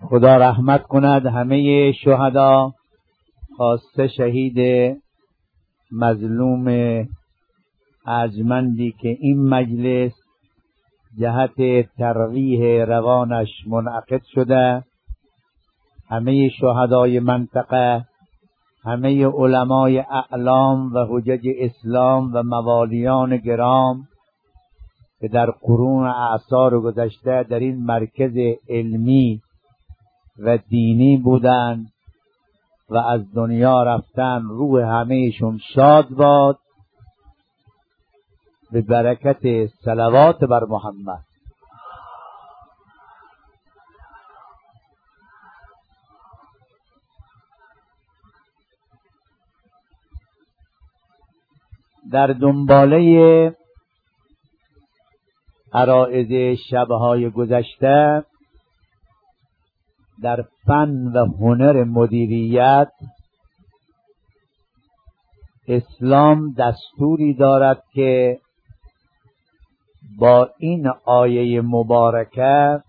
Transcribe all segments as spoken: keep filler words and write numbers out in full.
خدا رحمت کند همه شهدا، خاصه شهید مظلوم ارجمندی که این مجلس جهت ترویح روانش منعقد شده، همه شهدای منطقه، همه علمای اعلام و حجج اسلام و موالیان گرام که در قرون اعصار گذشته در این مرکز علمی و دینی بودند و از دنیا رفتن، روح همهشون شاد باد به برکت صلوات بر محمد. در دنباله عرائض شبهای گذشته در فن و هنر مدیریت، اسلام دستوری دارد که با این آیه مبارکه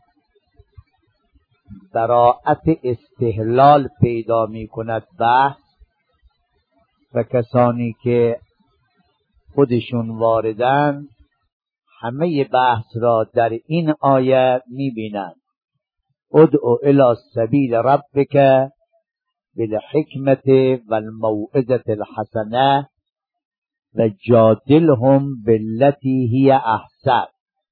براءت استحلال پیدا می کند بحث، و کسانی که خودشون واردن همه بحث را در این آیه می بینند. ادعو الی سبیل ربک بالحکمت والموعظة الحسنه و جادلهم بالتی هی احسن.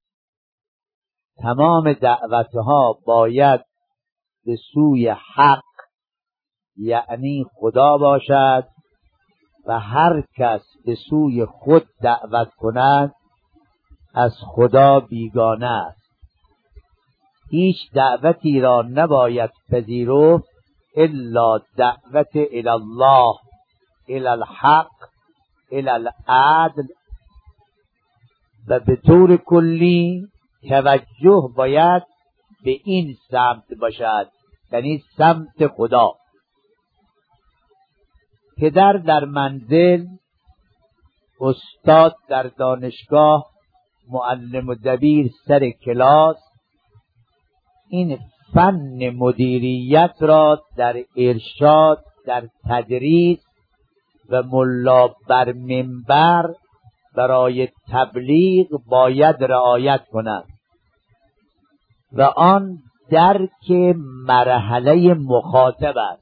تمام دعوتها باید به سوی حق یعنی خدا باشد و هر کس به سوی خود دعوت کند از خدا بیگانه است. هیچ دعوتی را نباید پذیرفت الا دعوت الی الله، الی الحق، الی العدل، و به طور کلی توجه باید به این سمت باشد، یعنی سمت خدا. پدر در منزل، استاد در دانشگاه، معلم و دبیر سر کلاس این فن مدیریت را در ارشاد، در تدریس و ملا بر منبر برای تبلیغ باید رعایت کند و آن درک مرحله مخاطب است.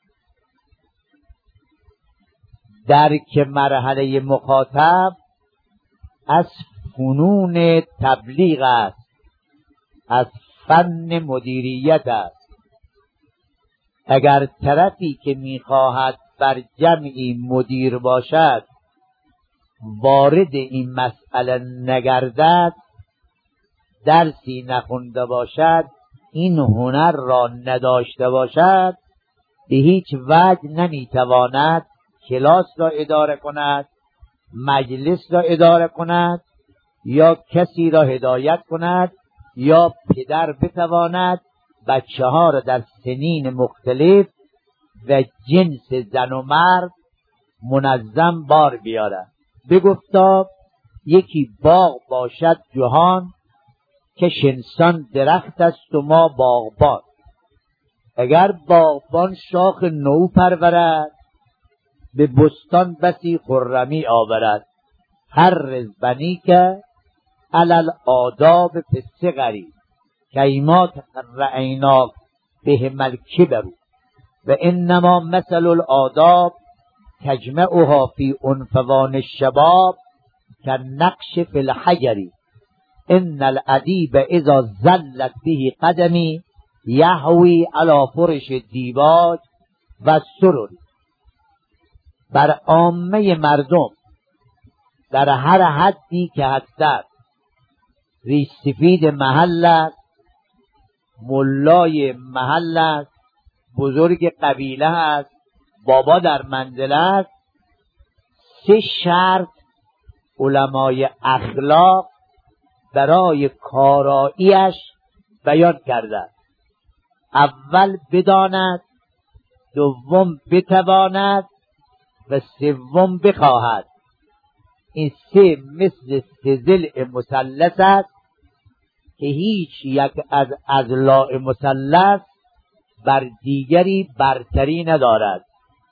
درک مرحله مخاطب از فنون تبلیغ است، از فن مدیریت است. اگر طرفی که میخواهد بر جمعی مدیر باشد وارد این مسئله نگردد، درسی نخونده باشد، این هنر را نداشته باشد، به هیچ وجه نمیتواند کلاس را اداره کند، مجلس را اداره کند، یا کسی را هدایت کند، یا پدر بتواند بچه ها را در سنین مختلف و جنس زن و مرد منظم بار بیارد. بگفتا یکی باغ باشد جهان، که شنسان درخت است و ما باغبان. اگر باغبان شاخ نو پرورد، به بستان بسی خرمی آورد. هر بنی که علل آداب پسغری کیمات رعیناک به ملکی برو و انما مثل الآداب تجمعها فی عنفوان الشباب که نقش فی الحجری ان الادیب اذا زلت به قدمی یحوی علی فرش دیباج و سرور. بر عامه مردم در هر حدی که هستند، ریش سفید محل است، ملای محل است، بزرگ قبیله است، بابا در منزل است، سه شرط علمای اخلاق برای کاراییش بیان کردند. اول بداند، دوم بتواند و سوم بخواهد. این سه مثل سه ضلع مثلث است که هیچ یک از اضلاع مثلث بر دیگری برتری ندارد.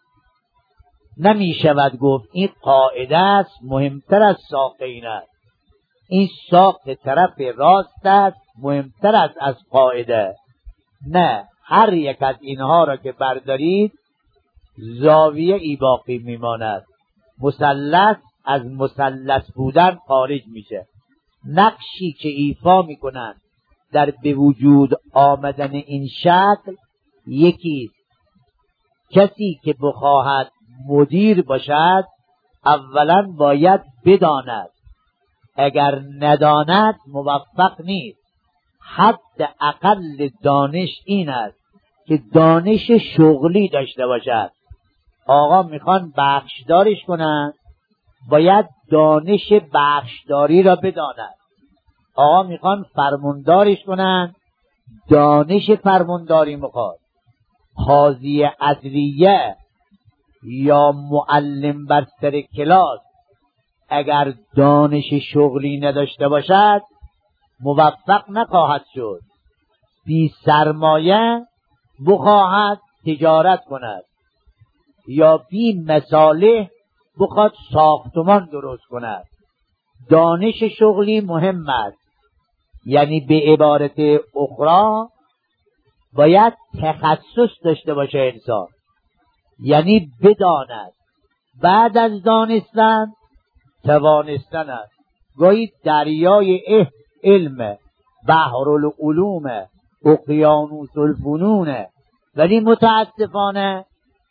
نمی شود گفت این قاعده است مهمتر از ساق این است، این ساق طرف راست است مهمتر است از قاعده. نه، هر یک از اینها را که بردارید زاویه ای باقی میماند، مثلث از مثلث بودن خارج میشه. نقشی که ایفا میکنند در به وجود آمدن این شکل یکی است. کسی که بخواهد مدیر باشد اولا باید بداند، اگر نداند موفق نیست. حد اقل دانش این است که دانش شغلی داشته باشد. آقا میخوان بخشدارش کنن، باید دانش بخشداری را بداند. آقا میخوان فرماندارش کنن، دانش فرمانداری میخواد. قاضی عدلیه یا معلم بر سر کلاس اگر دانش شغلی نداشته باشد موفق نخواهد شد. بی سرمایه بخواهد تجارت کند یا بی مصالح بخواد ساختمان درست کند. دانش شغلی مهم است. یعنی به عبارت اخرى باید تخصص داشته باشه انسان، یعنی بداند. بعد از دانستن توانستن است. گاهی دریای علم، بحر العلوم، اقیانوس الفنون، ولی متاسفانه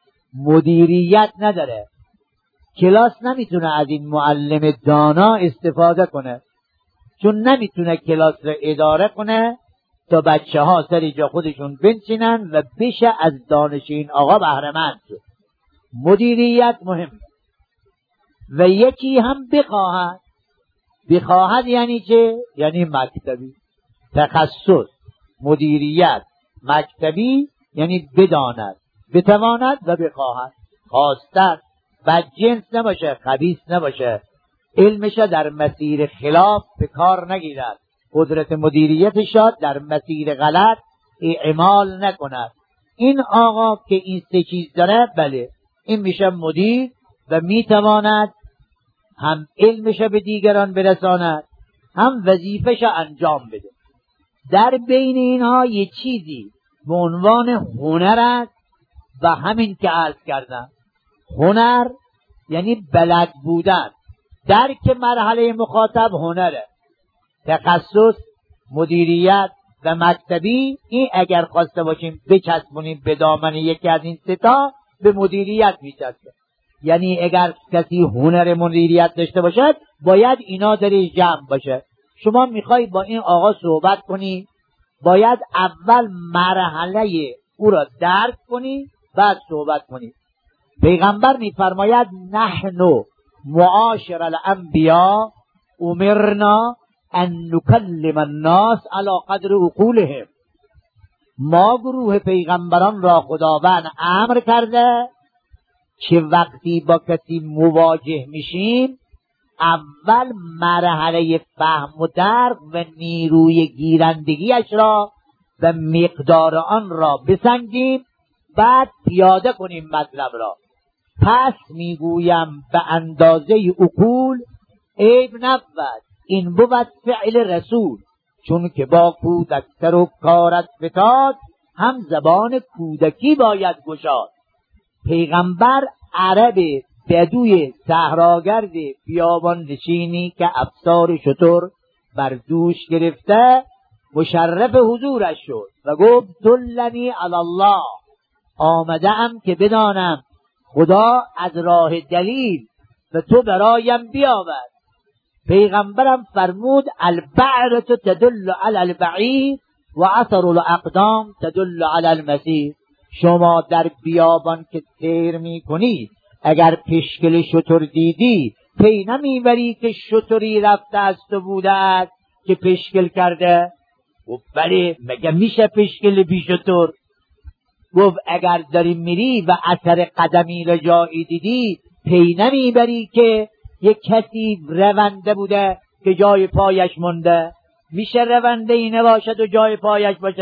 مدیریت نداره. کلاس نمیتونه از این معلم دانا استفاده کنه، چون نمیتونه کلاس را اداره کنه تا بچه ها سر جا خودشون بنشینن و بشه از دانش این آقا بهره‌مند شد. مدیریت مهم. و یکی هم بخواهد. بخواهد یعنی چه؟ یعنی مکتبی. تخصص، مدیریت، مکتبی یعنی بداند، بتواند و بخواهد. خواستن بدجنس نباشه، خبیث نباشه، علمش در مسیر خلاف به کار نگیرد، قدرت مدیریتش در مسیر غلط اعمال نکند. این آقا که این سه چیز داره، بله این میشه مدیر و میتواند هم علمش به دیگران برساند هم وظیفش انجام بده. در بین اینها یه چیزی به عنوان هنر است و همین که عرض کردم، هنر یعنی بلد بودن. درک مرحله مخاطب هنره. تخصص، مدیریت و مکتبی، این اگر خواسته باشیم بچسبونیم به دامن یکی از این سه تا به مدیریت میچسبه. یعنی اگر کسی هنر مدیریت داشته باشد باید اینا در جمع باشه. شما میخوای با این آقا صحبت کنی، باید اول مرحله او را درک کنی بعد صحبت کنی. پیغمبر میفرماید نحن معاشر الانبیاء امرنا ان نکلم الناس علی قدر عقولهم. ما گروه پیغمبران را خداوند امر کرده که وقتی با کسی مواجه میشیم اول مرحله فهم و درک و نیروی گیرندگیش را و مقدار آن را بسنجیم، بعد پیاده کنیم مطلب را. پس میگویم به اندازه عقول عیب نبود، این بود فعل رسول، چون که با کودکتر و کارت فتاد هم زبان کودکی باید گشاد. پیغمبر عرب بدوی صحراگرد بیابان نشینی که افسار شتر بر دوش گرفته مشرف حضورش شد و گفت دلنی علی الله، آمده ام که بدانم خدا از راه دلیل و تو برایم بیاور. پیغمبرم فرمود البعرة تدل علی البعیر و اثر الاقدام تدل علی المسیر. شما در بیابان که سیر می کنید اگر پشکل شتر دیدی پی نمیبری که شتری رفته است و بوده است که پشکل کرده؟ گفت بله، مگه میشه پشکل بی شتر؟ گفت اگر داری میری و اثر قدمی را جایی دیدی پی نمیبری که یک کسی رونده بوده که جای پایش مونده؟ میشه رونده ای نباشد و جای پایش باشه؟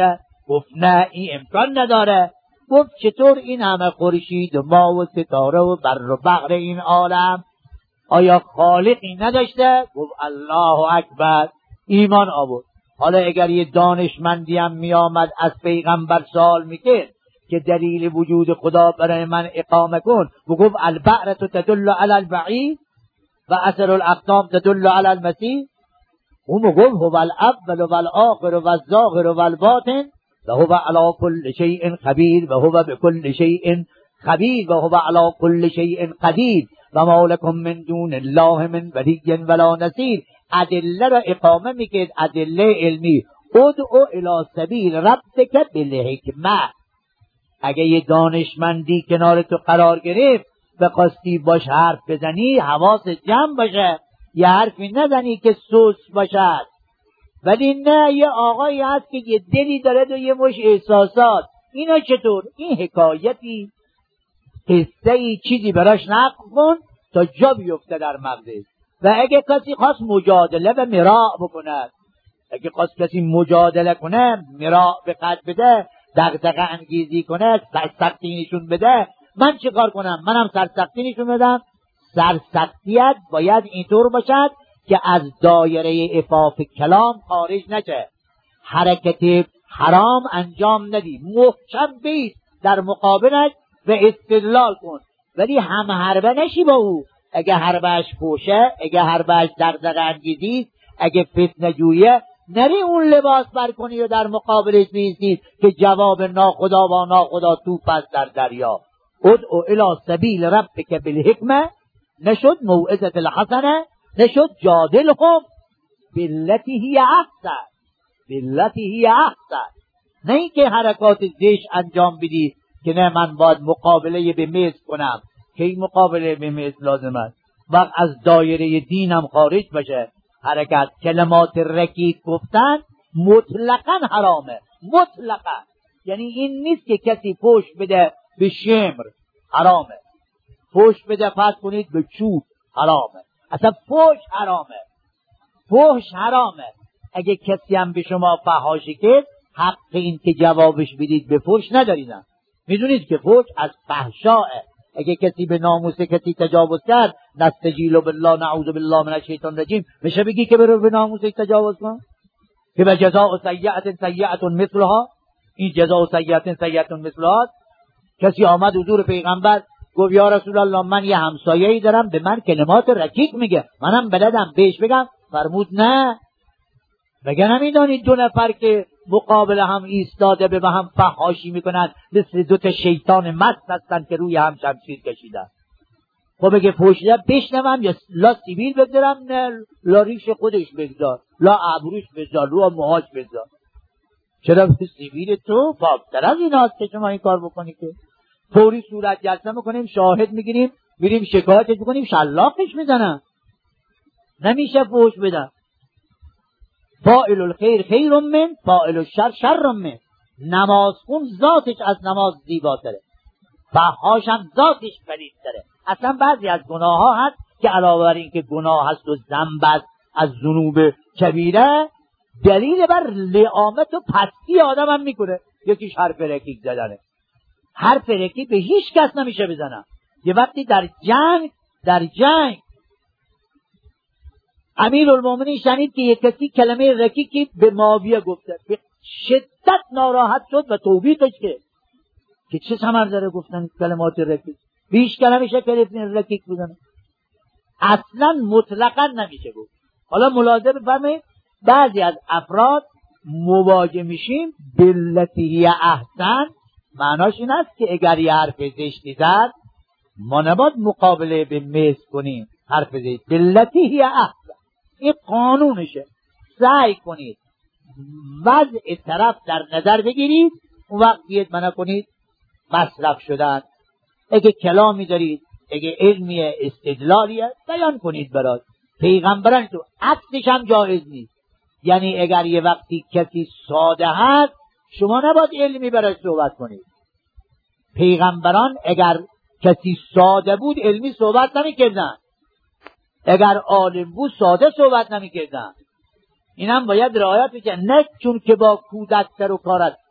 گفت نه این امکان نداره. گفت چطور این همه خورشید و ماه و ستاره و بر و بحر این عالم آیا خالقی نداشته؟ گفت الله اکبر، ایمان آورد. حالا اگر یه دانشمندی هم می آمد از پیغمبر سوال میکرد که دلیل وجود خدا برای من اقامه کن و گفت البعرة تدل علی البعید و اثر الاقدام تدل علی المسیح، اون گفت هو الاول و الاخر و الظاهر و الباطن و هو علی کل شیء خبیر و هو بكل شیء خبیر و هو علی کل شیء قدیر و ما لکم من دون الله من ولی ولا نصیر. ادله را اقامه میکرد، ادله علمی. ادعو الی سبیل ربک بالحکمه. اگه یه دانشمندی کنار تو قرار گرفت بخواستی باش حرف بزنی حواست جمع باشه، یه حرفی نزنی که سوس باشد. ولی نه، یه آقایی هست که یه دلی داره و یه مش احساسات. اینا چطور؟ این حکایتی، قصه ای، چیزی براش نقل کن تا جا بیفته در مغزش. و اگه کسی خواست مجادله و مراع بکند، اگه خواست کسی مجادله کنه، مراع به قد بده، دغدغه انگیزی کنه، سرسختی نشون بده، من چه کار کنم؟ منم سرسختی نشون بدم؟ سرسختیت باید اینطور باشد که از دایره عفاف کلام خارج نشه، حرکت حرام انجام ندی، محکم بیست در مقابلش و استدلال کن، ولی هم حربه نشی با او. اگه حربهش پوشه، اگه حربهش دغدغه انگیزی، اگه فتنه جویه، نری اون لباس بر کنی و در مقابلش بیستی که جواب ناخدا و ناخدا توپ است در دریا. ادعو الی سبیل ربک بالحکمه، نشد موعظة الحسنه، نشد جادلهم بالتی هی احسن، بالتی هی احسن. نه اینکه حرکات زشت انجام بدی که نه من باید مقابله به مثل کنم، که این مقابله به مثل لازم است وقت از دایره دینم خارج بشه. حرکت کلمات رکیک گفتن مطلقا حرامه، مطلقا. یعنی این نیست که کسی پشت بده به شمر، حرامه. پشت بده فرض کنید به چوب، حرامه. اصلا پشت حرامه، پشت حرامه. اگه کسی هم به شما فحاشی کرد، حق این که جوابش بدید به پشت نداریدن. میدونید که پشت از فحشاه. اگه کسی به ناموس کسی تجاوز کرد، نستجیل بالله نعوذ بالله من الشیطان الرجیم، میشه بگی که برو به ناموسش تجاوز کن؟ که به جزاء سیئة سیئة مثلها، این جزاء سیئة سیئة مثلها. کسی آمد حضور پیغمبر گفت یا رسول الله من یه همسایه‌ای دارم به من کلمات رکیک میگه، منم بلدم بهش بگم. فرمود نه، مگه نمیدانید دو نفر که مقابل هم ایستاده به هم فحاشی میکنن مثل دو تا شیطان مست هستن که روی هم شمشیر کشیدن؟ خب بگه پوشیده بشنوم یا لا سیبیل بگذارم؟ نه، لا ریش خودش بگذار، لا ابروش بگذار، رو موهاش بگذار. چرا سیبیل تو پاکتر از این هاست که شما این کار بکنی؟ که فوری صورت جلسه میکنیم، شاهد میگیریم، میریم شکایتش میکنیم، شلاقش میزنن. نمیشه فوش بدن. فاعل الخیر خیر من فاعل الشر شر من. نماز خون ذاتش از نماز زیباتره، فحاش هم ذاتش پلیدتره. اصلا بعضی از گناه ها هست که علاوه بر این که گناه هست و ذنب است از ذنوب کبیره، دلیل بر لعامت و پستی آدم هم میکنه. یکیش حرف رکیک زدنه. حرف رکیک به هیچ کس نمیشه بزنه. یه وقتی در جنگ در جنگ امیرالمومنین شنید که یک کسی کلمه رکیکی به معاویه گفته، به شدت ناراحت شد و توبیخش کرد که چه ثمر داره گفتن کلمات رکیک؟ بیش کلمشه کلمه رکیک بزنه. اصلا مطلقا نمیشه گفت. حالا ملاحظه بفرمایید، بعضی از افراد مواجه میشیم بالتی هی احسن، معناش این است که اگر یه حرف زشتی زد ما نباید مقابله به مثل کنیم. حرف زشت بالتی هی احسن، این قانونشه. سعی کنید وضع طرف در نظر بگیرید، اون وقت بیاد منع کنید مصرف شدن. اگه کلامی دارید، اگه علمیه، استدلالیه، بیان کنید برات. پیغمبران تو عکسش هم جایز نیست. یعنی اگر یه وقتی کسی ساده هست، شما نباید علمی برای صحبت کنید. پیغمبران اگر کسی ساده بود علمی صحبت نمی کردن، اگر عالم بود ساده صحبت نمی کردن. این هم باید رعایت بشه. نه چون که با کودک سر و کارت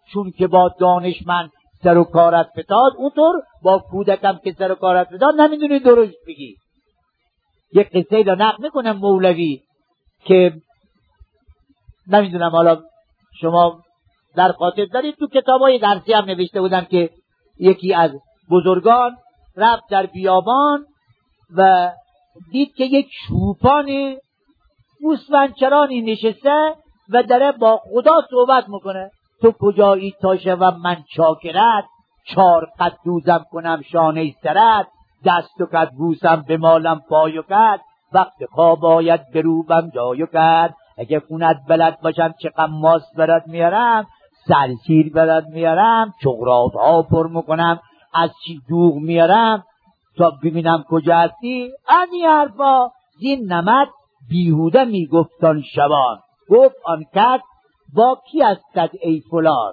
چون که با دانشمند سر و کارت فتاد، اونطور با کودکم که سر و کارت فتاد نمیدونی درست بگی. یک قصه را نقل میکنم مولوی که نمیدونم حالا شما در خاطر دارید، تو کتابای درسی هم نوشته بودن که یکی از بزرگان رفت در بیابان و دید که یک چوپان گوسفندچرانی نشسته و داره با خدا صحبت میکنه. تو کجایی تا شوم من چاکرت، چار قد دوزم کنم شانه سرت، دست و قد بوسم به مالم پایو کرد، وقت خواب آید بروبم جایو کرد، اگه خونت بلد باشم چه قماس برات میارم، سلسیر برات میارم، چغرات ها پر میکنم، از چی دوغ میارم تا ببینم کجا هستی. از این حرفا زین نمد بیهوده میگفتان شبان. گفت آن کس با کی هستد ای فلان؟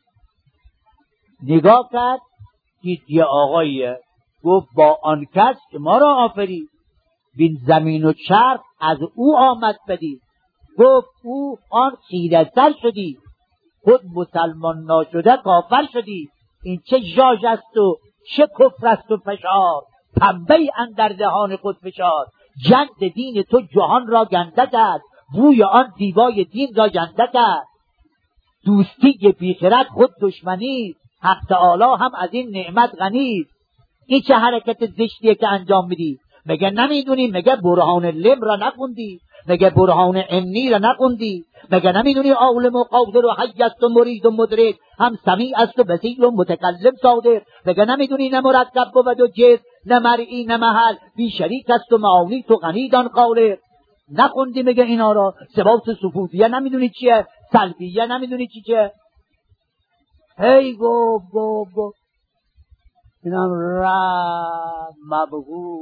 نگاه کرد دید یه آقاییه. گفت با آن کس که ما را آفرید، بین زمین و چرخ از او آمد بدی. گفت او آن خیره سر شدی، خود مسلمان ناشده کافر شدی. این چه ژاژ است و چه کفر است و فشار، پنبه اندر دهان خود فشار. جند دین تو جهان را گنده کرد، بوی آن دیبای دین را گنده کرد. دوستی بیخرد خود دشمنی، حق تعالی هم از این نعمت غنی. این چه حرکت زشتیه که انجام میدی؟ مگه نمیدونی؟ مگه برهان لم را نخوندی؟ مگه برهان انی را نخوندی؟ مگه نمیدونی عالم و قادر و حی است و مرید و مدرک، هم سمیع است و بصیر و متکلم صادق؟ مگه نمیدونی نه مرکب بود و جسم، نه مرئی نه محل، بی شریک است و معانی تو غنی دان خالق؟ نخوندی مگه اینا را؟ ثبات صفوفیه نمیدونی چیه؟ سلبیه نمیدونی چی چیه؟ هی گو گو گو اینم را مبهو.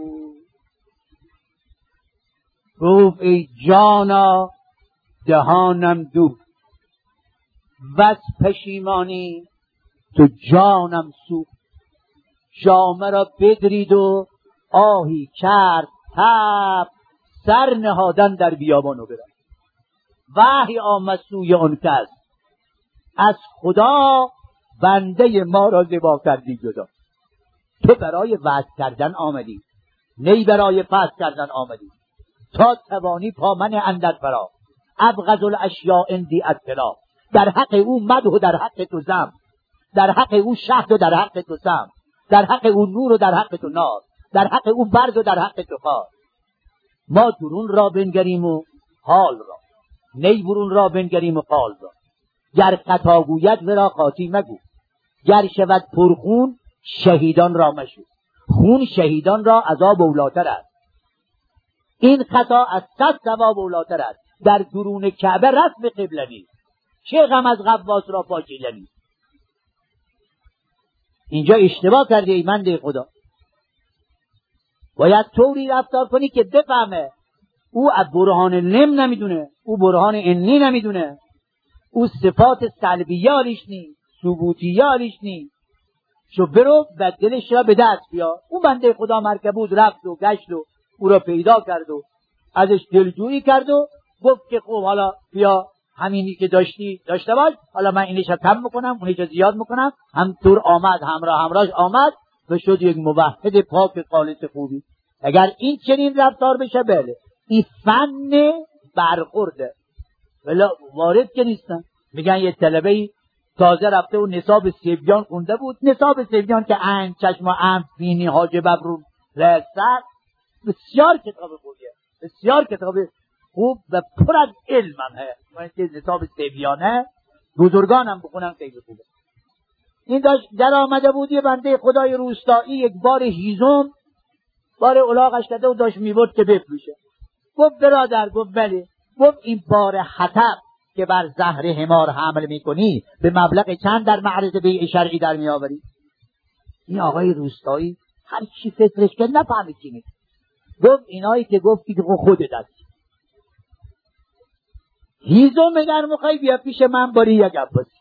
گفت ای جانا دهانم دو، بس پشیمانی تو جانم سو. جامه را بدرید و آهی کرد تب، سر نهادن در بیابانو برد. وحی آمد سوی آن کس، از خدا بنده ما را زیبا کردی جدا. تو برای وعظ کردن آمدی، نی برای فحص کردن آمدی. تا توانی پا من اندر فرا، ابغض الاشیاء عندی اطلاع. در حق او مدح و در حق تو ذم، در حق او شهد و در حق تو سم، در حق او نور و در حق تو نار، در حق او برد و در حق تو خار. ما درون را بنگریم و حال را، نی برون را بنگریم و قال را. گر خطا گوید ورا خاطی مگو، گر شود پرخون شهیدان را مشو. خون شهیدان را عذاب اولاتر است، این خطا از صد ثواب اولاتر است. در درون کعبه رسم قبله نیست، چه غم از غواص را پاچیده نیست. اینجا اشتباه کرده ای بنده خدا. باید طوری رفتار کنی که بفهمه او از برهان لم نمیدونه، او برهان انی نمیدونه، او صفات سلبیه حالیش نی، ثبوتیه حالیش نی. شو برو و دلش را به دست بیا. اون بنده خدا مرکبود رفت و گشت و او را پیدا کرد و ازش دلجویی کرد و گفت که خب حالا بیا همینی که داشتی داشته باش، حالا من اینش رو کم میکنم اونش رو زیاد میکنم. همطور آمد، همراه همراهش آمد و شد یک موحد پاک خالص خوبی. اگر این چنین رفتار بشه بله این فن برخورده، ولی وارد که نیستن. میگن یه طلبه‌ای تازه رفته و نصاب سیبیان خونده بود، نصاب سیبیان که عین چشم و انف بینی حاجب ابرو رسد، بسیار کتاب خوبیه، بسیار کتاب خوب و پر از علم هم هست. من که نصاب سیبیانه بزرگانم بخونم خیلی خوبه. این داشت در آمده بود یه بنده خدای روستایی، یک بار هیزم بار الاغش کرده و داشت میبرد که بفروشه. گفت برادر، گفت بله. گفت این بار حطب که بر زهر حمار حمل میکنی به مبلغ چند در معرض بیع شرعی در میآوری؟ این آقای روستایی هر چی فکرش که نفهمید چی میگه. گفت اینایی که گفتی که خودت هستی. هیزم اگر میخوای بیا پیش من باری یک عباسی.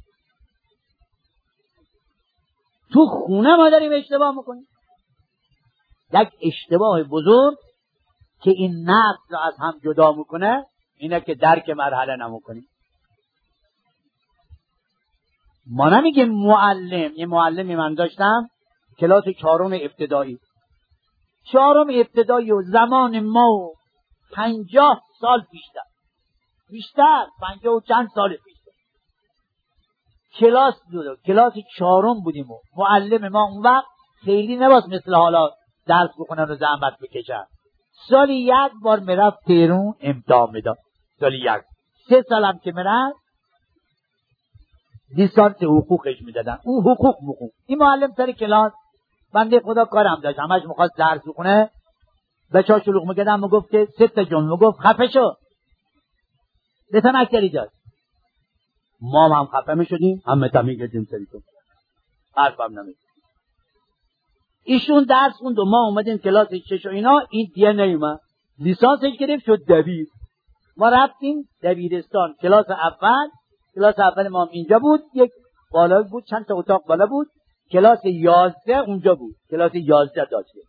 تو خونه ما داریم اشتباه میکنیم. یک اشتباه بزرگ که این نفس رو از هم جدا میکنه اینه که درک مرحله نمیکنیم. ما نمیگیم معلم. یه معلمی من داشتم کلاس چهارم ابتدایی، چهارم ابتدایی و زمان ما و پنجاه سال پیشتر بیشتر پنجاه و چند سال پیشتر کلاس دو کلاس چهارم بودیم و معلم ما اون وقت خیلی نباس مثل حالا درس بخونن و زحمت بکشن. سالی یک بار میرفت تهران امتحان میداد، سالی یک سه سالم که میرفت لیسانس حقوقش میدادن، اون حقوق بخون. این معلم سر کلاس بنده خدا کارم داشت، همش میخواست درس بخونه، بچه ها شلوغ میکردن، میگفت که سه تا جمله، میگفت خفه شو، لسان اکتری داشت. ما هم خفه میشدیم، همه تا میگردیم سری تو حرف هم نمید. ایشون درس خوند و ما اومدیم کلاس شش و اینا، این دیگه نیومد، لیسانسش گرفت شد دبیر. ما رفتیم دبیرستان کلاس اول، کلاس اول ما هم اینجا بود، یک بالا بود، چند تا اتاق بالا بود، کلاس یازده اونجا بود، کلاس یازده داشته.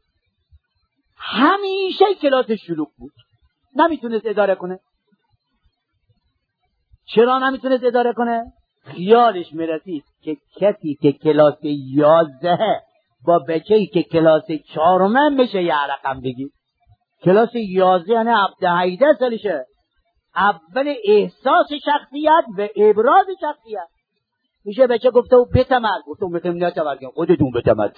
همیشه کلاس شلوغ بود، نمیتونست اداره کنه. چرا نمیتونست اداره کنه؟ خیالش میرسید که کسی که کلاس یازده با بچه‌ای که کلاس چهارم میشه یه رقم بگی. کلاس یازده یعنی هفده سالشه، اول احساس شخصیت و ابراز شخصیت. میشه بچه گفته و بتمر، گفته و بتمر نتمر، خودتون بتمر.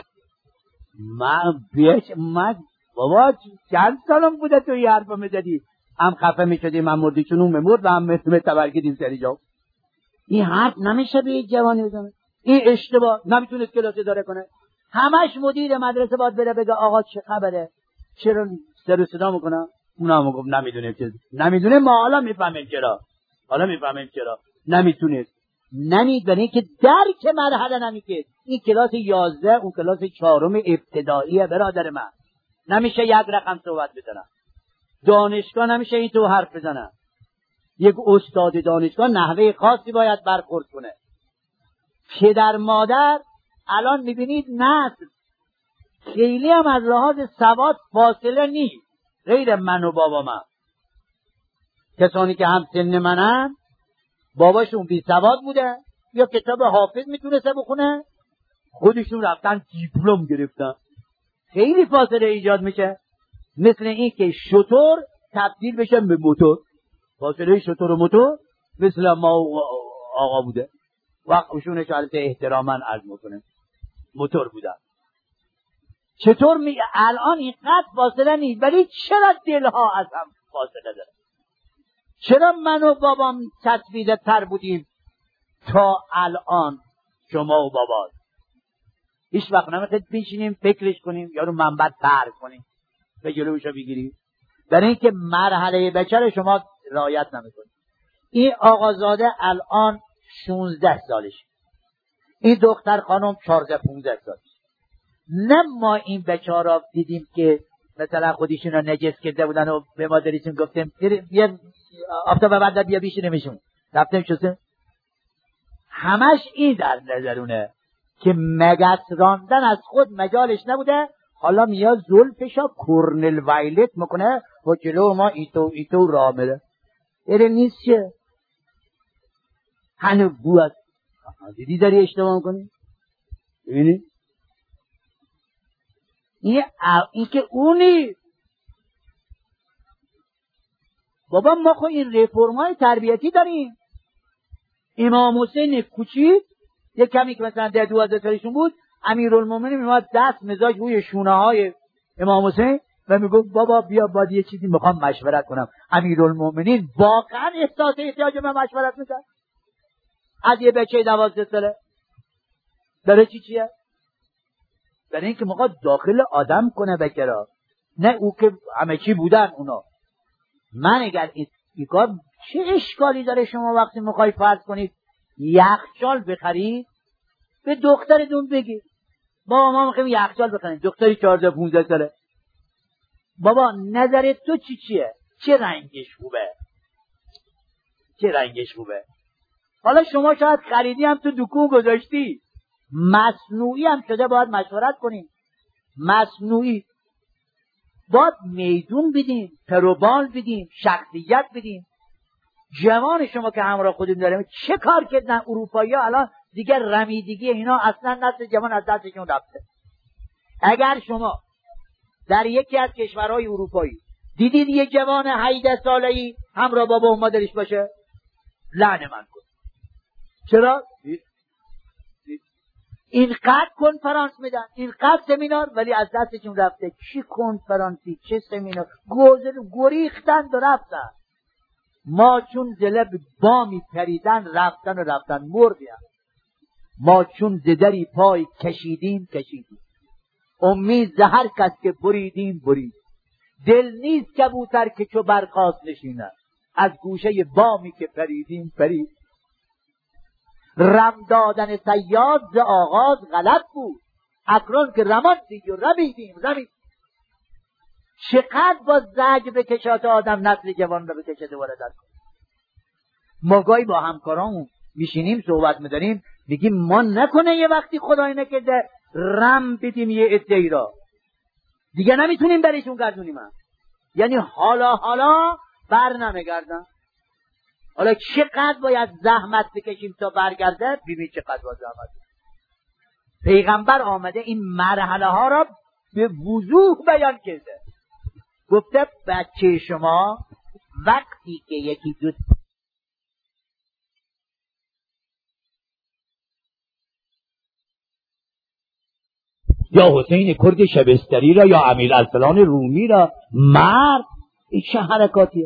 من بیش من بابا چند سالم بوده تو یه حرفا میزدی، هم خفه میشدیم، هم مردیشون اون ممرد و هم متبر گیدیم سری جا. این حرف نمیشه به جوانی بزنه، این اشتباه. نمیتونست کلاس اداره کنه، همش مدیر مدرسه باید بره بگه آقا چه خبره، چرا سر و صدا میکنه. اونا هم گفت نمیدونه، که نمیدونه. ما حالا میفهمیم چرا، حالا میفهمیم چرا نمیتونه. نمیدونه که درک مرحله نمیکرد. این کلاس یازده اون کلاس چهارم ابتداییه برادر من، نمیشه یک رقم صحبت بزنه. دانشگاه نمیشه این تو حرف بزنه. یک استاد دانشگاه نحوه خاصی باید برخورد کنه. پدر مادر الان میبینید نسل خیلی هم از لحاظ سواد فاصله نیست، غیر من و بابا من. کسانی که هم سن منن باباشون بی سواد بوده، یا کتاب حافظ میتونسته بخونه، خودشون رفتن دیپلم گرفتن. خیلی فاصله ایجاد میشه. مثل این که شتر تبدیل بشه به موتور. فاصله شتر و موتور مثل ما و آقا بوده. وقتشونش البته احتراما عرض میکنه، موتور بودن. چطور می الان اینقدر فاصله نیست، ولی چرا دلها از هم فاصله داره؟ چرا من و بابام تصویده تر بودیم تا الان شما و بابا؟ هیچ وقت نمیخواید بشینیم فکرش کنیم یا رو منبع تر کنیم به جلوشو بگیریم، برای اینکه مرحله بچه شما رعایت نمیکنید. این آقازاده الان شانزده سالش، این دختر خانم چهارده پونزده سالش. نه ما این بچه ها را دیدیم که مثلا خودشون را نجس کرده بودن و به ما دریشون گفتیم بیا آفتاب بعد بیا بیشی نمیشون رفتیم شستیم. همش این در نظرونه که مگس راندن از خود مجالش نبوده، حالا میاد زلفشا کورنل وایلت میکنه و جلو ما ایتو ایتو راه میره. ایره نیست چه؟ هنو بو از دیدی داری اشتباه میکنی؟ ببینی؟ این, این که اونی بابا ما خو این ریفورم های تربیتی داریم. امام حسین کوچیک یک کمی که مثلا در دوازده سالشون بود، امیرالمومنین میومد دست مزاج روی شونه های امام حسین و میگفت بابا بیا باید یه چیزی میخوام مشورت کنم. امیرالمومنین واقعا احساس احتیاج به مشورت میکرد از یه بچه دوازده ساله. داره چی چیه؟ برای اینکه میخواد داخل آدم کنه بچه را، نه او که همه چی بودن اونا. من اگر این کار چه اشکالی داره شما وقتی میخوای فرض کنید یخچال بخرید به دخترتون بگید بابا ما میخوایم یخچال بخریم، دختری چهارده پونزده ساله، بابا نظرت تو چی چیه؟ چه رنگش خوبه؟ چه رنگش خوبه؟ حالا شما شاید خریدی هم تو دکون گذاشتی، مصنوعی هم شده، باید مشورت کنیم. مصنوعی باید میدون بدیم، پروبال بدیم، شخصیت بدیم. جوان شما که همراه خودیم داریم چه کار کردن اروپایی ها؟ الان دیگه رمیدگی اینا اصلا نسل جوان از دستشون رفته. اگر شما در یکی از کشورهای اروپایی دیدید یه جوان هجده ساله‌ای همراه بابا و مادرش باشه، لعن من کن. چرا؟ اینقدر کنفرانس میدن، اینقدر سمینار، ولی از دستشون رفته. چی کنفرانسی، چه سمینار، گریختن و رفتن. ما چون زلب بامی پریدن رفتن و رفتن مردیم. ما چون زدری پای کشیدیم کشیدیم. امید زهر کس که بریدیم برید. دل نیست کبوتر که چو برخاست نشیند، از گوشه بامی که پریدیم پرید. رم دادن صیاد ز آغاز غلط بود، اکنون که رماندی و رمیدیم رمید. چقدر با زج بکشات آدم نسل جوان رو بکشه دوباره در کن. ما گاهی با همکارامون میشینیم صحبت میداریم، میگیم ما نکنه یه وقتی خدای نکرده رم بدیم یه عده‌ای را دیگه نمیتونیم برشون گردونیم هم. یعنی حالا حالا بر نمیگردن. حالا چقدر باید زحمت بکشیم تا برگرده؟ ببین چقدر باید زحمت. پیغمبر آمده این مرحله ها را به وضوح بیان کرده. گفته بچه شما وقتی که یکی دو یا حسین کرد شبستری را یا امیر ارسلان رومی را مرد، این چه حرکاتیه؟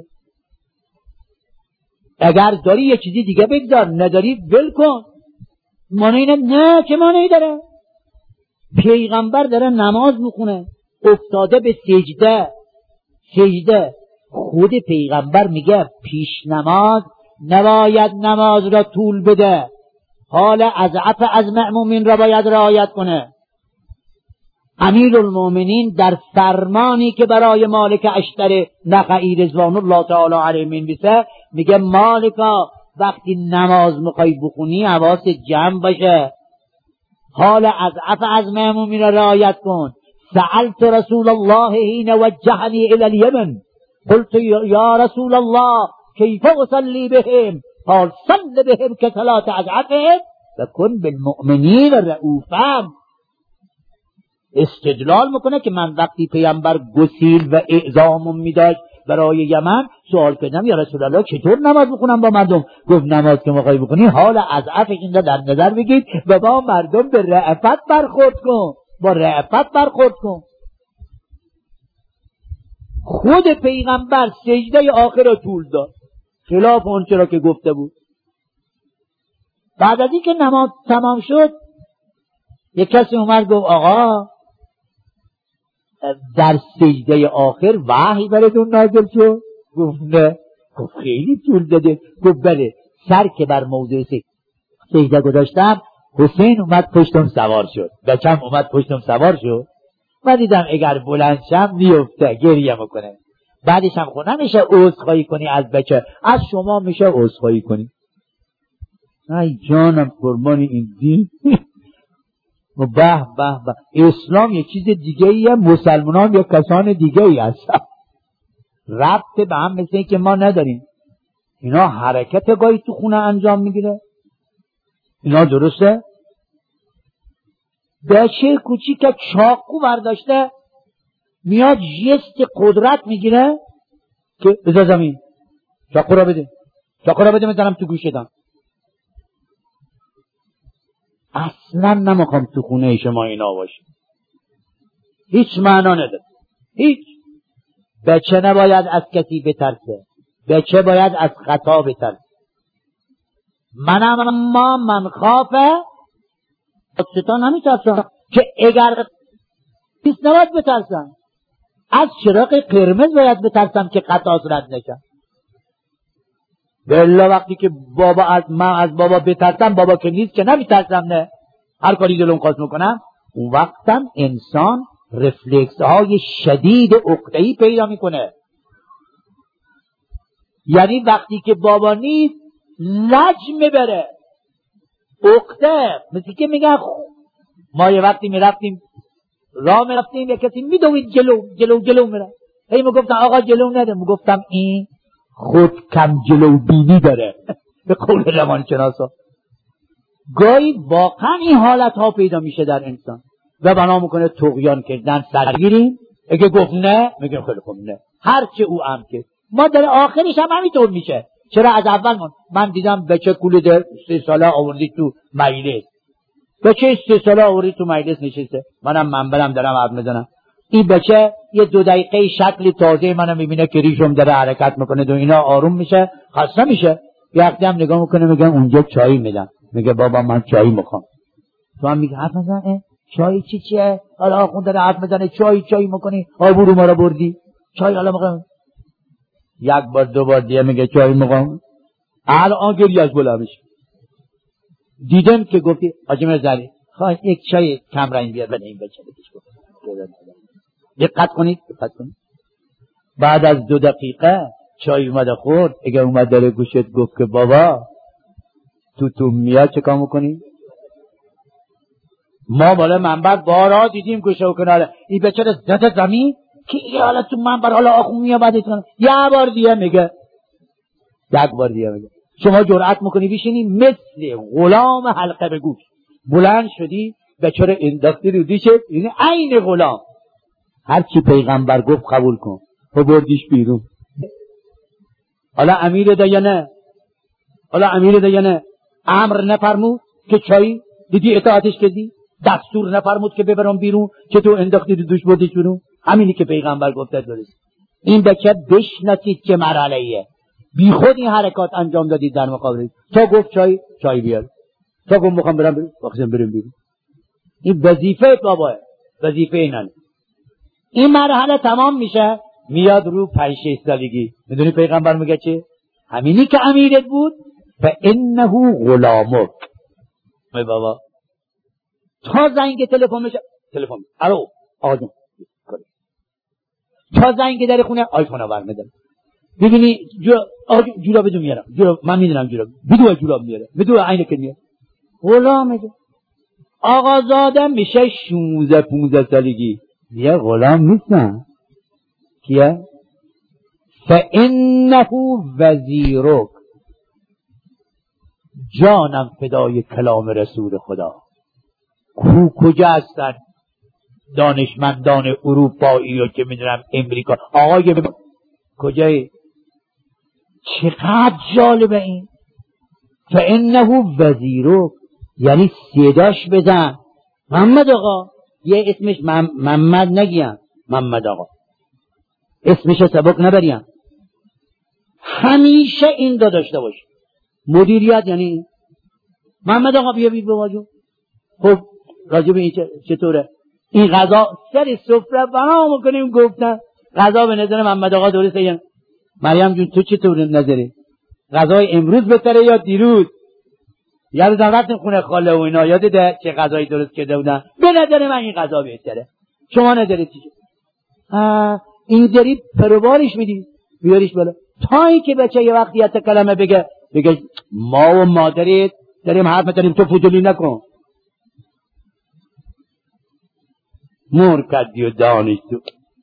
اگر داری یه چیزی دیگه بگذار، نداری ول کن. مانعی نه نه که مانعی داره. پیغمبر داره نماز میخونه افتاده به سجده سجده خود پیغمبر میگه پیش نماز نباید نماز را طول بده، حال اضعف از مأمومین را باید رعایت کنه. امیر المؤمنین در فرمانی که برای مالک اشتر نخعی رضوان الله تعالی علیه مینویسه میگه مالکا وقتی نماز میخوای بخونی حواست جمع باشه، حال اضعف از مأمومین را رعایت کن. سألت رسول الله حين وجهني الى اليمن قلت یا رسول الله كيف اصلي بهم قال صل بهم كصلاة اضعفهم وكن بالمؤمنین رؤوفا. استدلال میکنه که من وقتی پیامبر گسیل و اعزام میداشت برای یمن سوال کردم یا رسول الله چطور نماز بخونم با مردم؟ گفت نماز که میخوای بخونی حال اضعف این را در نظر بگیر و با مردم به رأفت برخورد کن، با رأفت برخورد کن. خود پیغمبر سجده آخر را طول داد خلاف اون چرا که گفته بود. بعد از این که نماز تمام شد یک کسی اومد گفت آقا در سجده آخر وحی براتون نازل شد؟ گفت نه. گفت خیلی طول داده. گفت بله، سر که بر موضع سجده گذاشتم حسین اومد پشتم سوار شد، بچم اومد پشتم سوار شد، من دیدم اگر بلند شم میفته گریه میکنه. بعدش هم خود نمیشه عذرخواهی کنی از بچه، از شما میشه عذرخواهی کنی. ای جانم قربان این دین. و به به به اسلام یه چیز دیگه ایه، مسلمانان یا کسان دیگه ای هستن، ربط به هم مثل این که ما نداریم. اینا حرکت گاهی تو خونه انجام میگیره، اینا درسته؟ بچه کوچیک چاقو برداشته میاد جست قدرت میگیره که بذار زمین، چاقو را بده، چاقو را بده میزنم تو گوشتم. اصلا نمیخوام تو خونه شما اینا باشه، هیچ معنا نداره، هیچ. بچه نباید از کسی بترسه، بچه باید از خطا بترسه. منم ما من خافه خودشتا نمیترسن که اگر نیست نباید بترسن، از چراغ قرمز باید بترسن که خطا رد نشن. بله وقتی که بابا از من از بابا بترسم، بابا که نیست که نمیترسم، نه هر کاری دلم خواست میکنم، اون وقتم انسان رفلکس های شدید عقده‌ای پیدا میکنه. یعنی وقتی که بابا نیست لج میبره، عقده. مثل که میگن ما یه وقتی میرفتیم راه میرفتیم یک کسی میدوید جلو جلو جلو میره، هی میگفتن آقا جلو نده، میگفتم این خود کم جلو بینی داره به قول روانشناسا. گاهی واقعا این حالت ها پیدا میشه در انسان و بنا میکنه طغیان کردن سرگیریم. اگه گفت نه میگیم خیلی خوب نه، هرچه او امر کرد. ما در آخرش هم همینطور میشه. چرا از اول من من دیدم بچه کولی در سه ساله آوردی تو مجلس، بچه سه ساله آوردی تو مجلس نشسته، منم منبرم دارم حرف میزنم، این بچه یه دو دقیقه شکل تازه منو میبینه که ریشم داره حرکت میکنه و اینا آروم میشه، خسته میشه. یه وقتی هم نگاه میکنه میگم اونجا چای میدم، میگه بابا من چای میخوام. تو هم میگه حرف میزنه چای چی چیه؟ حالا آخون داره حرف میزنه چای چای میکنی، آبورو ما رو بردی چای حالا میخوام. یک بار دو بار دیگه میگه چای میخوام. الان گریه‌اش بلند میشه. دیدم که گفتی حاجی مرزایی خواهی یک چای کم رنگ بیار بده این بچه بکش گفت. دقت کنید دقت کنید. بعد از دو دقیقه چای اومده خورد، اگه اومد داره گوشت گفت که بابا تو تو میاد چه کار میکنی؟ ما بالا منبر بارا دیدیم گوشه و کناره این بچه زده زمین که این حالا تو منبر حالا آخون میاد بعد ایتون یه بار دیگه میگه یک بار دیگه میگه شما جرأت میکنی بشینی مثل غلام حلقه به گوش بلند شدی بچه رو انداختی رو دیشت، یعنی عین غلام. هر چی پیغمبر گفت قبول کن و بردیش بیرون. حالا امیر ده یا نه؟ حالا امیر ده یا نه؟ امر نفرمود که چایی دیدی اطاعتش کردی؟ دستور نفرمود که ببرم بیرون که تو انداختی رو دوش بردیش بیرون؟ همینی که پیغمبر گفته درست. این بچه بشناسید چه مرحله ایه. بی خود این حرکات انجام دادید در مقابل تا گفت چای چای بیار، تا گفت میخوام برم بیرون واقعا بریم بیرون. این وظیفه باباه، وظیفه اینانه. این مرحله تمام میشه میاد رو پنج شش سالگی. میدونی پیغمبر میگه چه؟ همینی که امیرت بود فانه غلامک. ای بابا تا زنگ تلفن میشه تلفن الو آقا جون تا زنگ در خونه آیفون رو برمیدم. ببینی جوراب بدون میارم جوراب من میدونم جوراب بدون جوراب میاره بدون عینه که میاره غلامه. آقا زاده میشه شونزده پونزده سالگی دیگه غلام نیستن. کیه؟ فانه وزیرک. جانم فدای کلام رسول خدا. کو کجا هستن دانشمندان اروپایی و که میدونم امریکا آقای ب... کجایی؟ چقدر جالبه این. فانه وزیرک یعنی صداش بزن محمد آقا. یه اسمش مم... محمد نگیم محمد آقا، اسمش سبک نبریم. همیشه این دا داشته باش. مدیریت یعنی محمد آقا بیا بیا بواجو. خب راجب این چطوره؟ این غذا سر سفره بنا میکنیم گفتن غذا به نظر محمد آقا درسته یا مریم جون تو چطور نظری؟ غذای امروز بهتره یا دیروز؟ یاد رفتیم خونه خاله و اینا یاده چه غذایی درست کرده بودن؟ به نظر من این غذا بهتره. شما نظرت چیه؟ این داری پروبارش میدی بیاریش بالا تا این که بچه یه وقتی یه کلمه بگه بگه ما و مادرت داریم حرف می‌زنیم تو فضولی نکن. مور کردی و دانش تو